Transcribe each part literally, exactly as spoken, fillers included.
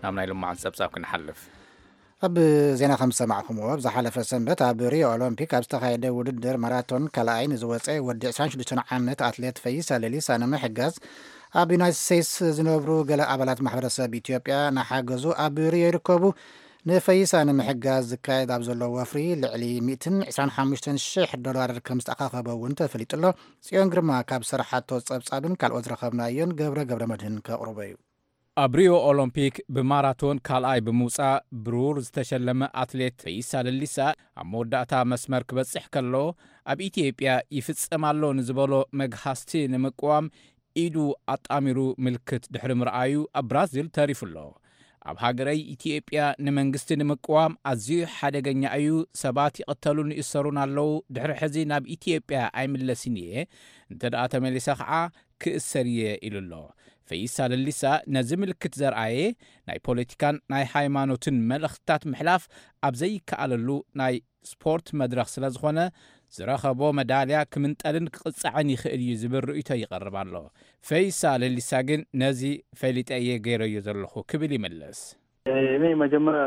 ናብ ናይ ልማዓን ፀብጻብ ክንሓልፍ ኣብ ዜና ከም ሰማዕኹምዎ ብዝሓለፈ ሰንበት ኣብ ሪዮ ኦሎምፒክ ኣብ ዝተኻየደ ውድድር ማራቶን ካልኣይ ንዝወፀ ወዲ ዕስራን ሽዱሽተ ዓመት ኣትሌት ፈይሳ ሌሊሳ ንምሕጋዝ ኣብ ዩናይትድ ስቴትስ ዝነብሩ ገለ ኣባላት ማሕበረሰብ ኢትዮጵያ ናሓገዙ ኣብ ሪዮ ይርከቡ። ንፈይሳ ንምሕጋዝ ዝካየድ ኣብ ዘሎ ወፍሪ ልዕሊ ሚእትን ዒስራን ሓሙሽተን ሽሕ ዶላር ከም ዝተኣኻኸበ እውን ተፈሊጡ ኣሎ። ጽዮን ግርማ ካብ ስራሓቶ ፀብጻብን ካልኦት ዝረኸብናዮን ገብረ ገብረ መድህን ከቕርበ እዩ። ኣብ ሪዮ ኦሎምፒክ ብማራቶን ካልኣይ ብምውፃእ ብሩር ዝተሸለመ ኣትሌት ፈይሳ ሌሊሳ ኣብ መወዳእታ መስመር ክበጽሕ ከሎ ኣብ ኢትዮጵያ ይፍጸማሎ ንዝበሎ መግሃስቲ ንምቅዋም ኢዱ ኣጣሚሩ ምልክት ድሕሪ ምርኣዩ ኣብ ብራዚል ተሪፉሎ። ኣብ ሃገረይ ኢትዮጵያ ንመንግስቲ ንምቅዋም ኣዝዩ ሓደገኛ እዩ፣ ሰባት ይቕተሉን ይእሰሩን ኣለዉ፣ ድሕሪ ሕዚ ናብ ኢትዮጵያ ኣይምለስን እየ፣ እንተ ደኣ ተመሊሰ ከዓ ክእሰር እየ ኢሉሎ። ፈይሳ ሌሊሳ ነዚ ምልክት ዘርኣየ ናይ ፖለቲካን ናይ ሃይማኖትን መልእኽትታት ምሕላፍ ኣብ ዘይከኣለሉ ናይ ስፖርት መድረኽ ስለ ዝኾነ ዝረኸቦ መዳልያ ክምንጠልን ክቕፅዐን ይኽእል እዩ ዝብል ርእይቶ ይቐርብ ኣሎ። ፈይሳ ሌሊሳ ግን ነዚ ፈሊጠ እየ ገይረዮ ዘለኹ ክብል ይመለስ። እኔ መጀመሪያ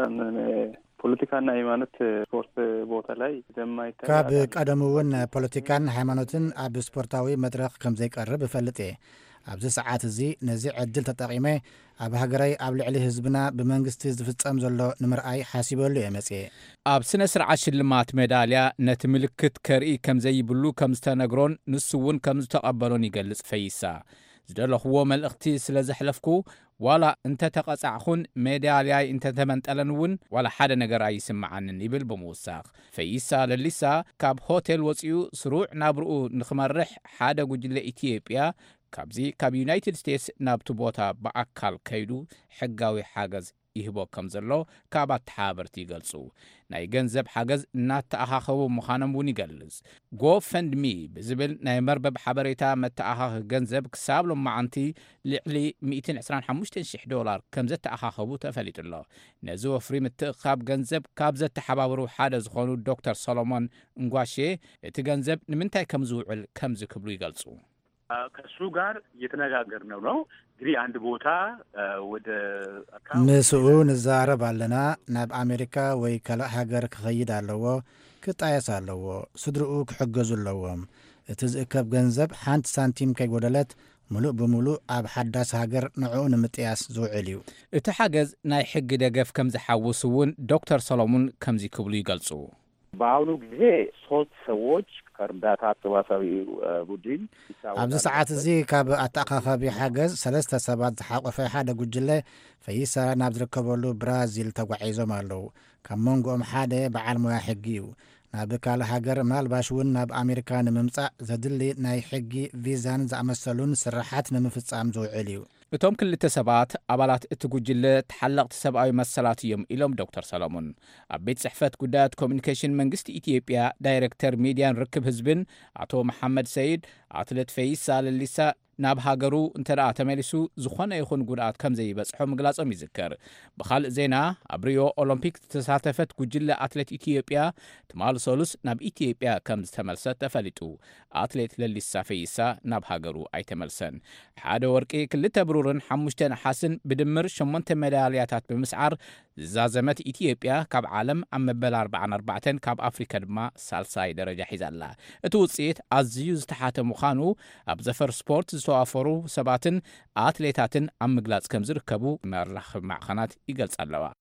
ፖለቲካና ሃይማኖት ስፖርት ቦታ ላይ ዘማይታ ካብ ቀደም እውን ፖለቲካን ሃይማኖትን ኣብ ስፖርታዊ መድረኽ ከም ዘይቀርብ እፈልጥ እየ። ኣብዚ ሰዓት እዚ ነዚ ዕድል ተጠቒመ ኣብ ሃገረይ ኣብ ልዕሊ ህዝብና ብመንግስቲ ዝፍጸም ዘሎ ንምርኣይ ሓሲበሉ እየ መጽእ። ኣብ ስነ ስርዓት ሽልማት ሜዳልያ ነቲ ምልክት ከርኢ ከም ዘይብሉ ከም ዝተነግሮን ንሱ እውን ከም ዝተቐበሎን ይገልጽ ፈይሳ። ዝደለኽዎ መልእኽቲ ስለ ዘሕለፍኩ ዋላ እንተ ተቐጻዕኹን ሜዳልያይ እንተ ተመንጠለን እውን ዋላ ሓደ ነገር ኣይስምዓንን ይብል ብምውሳኽ። ፈይሳ ሌሊሳ ካብ ሆቴል ወፂኡ ስሩዕ ናብርኡ ንኽመርሕ ሓደ ጉጅለ ኢትዮጵያ ካብዚ ካብ ዩናይትድ ስቴትስ ናብቲ ቦታ ብኣካል ከይዱ ሕጋዊ ሓገዝ ይህቦ ከም ዘሎ ካብ ኣተሓባበርቲ ይገልጹ። ናይ ገንዘብ ሓገዝ እናተኣኻኸቡ ምዃኖም እውን ይገልጽ። ጎፈንድሚ ብዝብል ናይ መርበብ ሓበሬታ መተኣኻኺ ገንዘብ ክሳብ ሎማዓንቲ ልዕሊ ሚእትን ዒስራን ሓሙሽተን ሽሕ ዶላር ከም ዘተኣኻኸቡ ተፈሊጡሎ። ነዚ ወፍሪ ምትእኻብ ገንዘብ ካብ ዘተሓባበሩ ሓደ ዝኾኑ ዶክተር ሰሎሞን እንጓሼ እቲ ገንዘብ ንምንታይ ከም ዝውዕል ከም ዝክብሉ ይገልጹ። ከሱ ጋር እየተነጋገርነው ነው እንግዲህ አንድ ቦታ ወደ ንስኡ ንዛረብ ኣለና። ናብ ኣሜሪካ ወይ ካልእ ሃገር ክኸይድ ኣለዎ፣ ክጣየስ ኣለዎ፣ ስድርኡ ክሕገዙ ኣለዎም። እቲ ዝእከብ ገንዘብ ሓንቲ ሳንቲም ከይጎደለት ሙሉእ ብምሉእ ኣብ ሓዳስ ሃገር ንዕኡ ንምጥያስ ዝውዕል እዩ። እቲ ሓገዝ ናይ ሕጊ ደገፍ ከም ዝሓውስ እውን ዶክተር ሰሎሞን ከምዚ ክብሉ ይገልጹ። በአሁኑ ጊዜ ሶስት ሰዎች ከእርዳታ አሰባሳቢ ቡድን ኣብዚ ሰዓት እዚ ካብ ኣተኣኻኻቢ ሓገዝ ሰለስተ ሰባት ዝሓቆፈ ሓደ ጉጅለ ፈይሳ ናብ ዝርከበሉ ብራዚል ተጓዒዞም ኣለዉ። ካብ መንጎኦም ሓደ በዓል ሞያ ሕጊ እዩ። ናብ ካልእ ሃገር ምናልባሽ እውን ናብ ኣሜሪካ ንምምጻእ ዘድሊ ናይ ሕጊ ቪዛን ዝኣመሰሉን ስራሓት ንምፍጻም ዝውዕል እዩ። እቶም ክልተ ሰባት ኣባላት እቲ ጉጅለ ተሓለቕቲ ሰብኣዊ መሰላት እዮም ኢሎም ዶክተር ሰሎሞን። ኣብ ቤት ጽሕፈት ጉዳያት ኮሚኒኬሽን መንግስቲ ኢትዮጵያ ዳይሬክተር ሚድያን ርክብ ህዝብን አቶ መሐመድ ሰይድ ኣትሌት ፈይሳ ሌሊሳ ናብ ሃገሩ እንተ ደኣ ተመሊሱ ዝኾነ ይኹን ጉድኣት ከም ዘይበጽሖ ምግላጾም ይዝከር። ብኻልእ ዜና ኣብ ሪዮ ኦሎምፒክ ተሳተፈት ጉጅለ ኣትሌት ኢትዮጵያ ትማል ሰሉስ ናብ ኢትዮጵያ ከም ዝተመልሰት ተፈሊጡ። ኣትሌት ሌሊሳ ፈይሳ ናብ ሃገሩ ኣይተመልሰን። ሓደ ወርቂ፣ ክልተ ብሩርን ሓሙሽተ ነሓስን ብድምር ሸሞንተ ሜዳልያታት ብምስዓር ዝዛዘመት ኢትዮጵያ ካብ ዓለም ኣብ መበል ኣርባዓን ኣርባዕተን ካብ ኣፍሪካ ድማ ሳልሳይ ደረጃ ሒዛላ። እቲ ውጽኢት ኣዝዩ ዝተሓተ ምዃኑ ኣብ ዘፈር ስፖርት ዝተዋፈሩ ሰባትን ኣትሌታትን ኣብ ምግላጽ ከም ዝርከቡ መራኸቢ ማዕኸናት ይገልጻ ኣለዋ።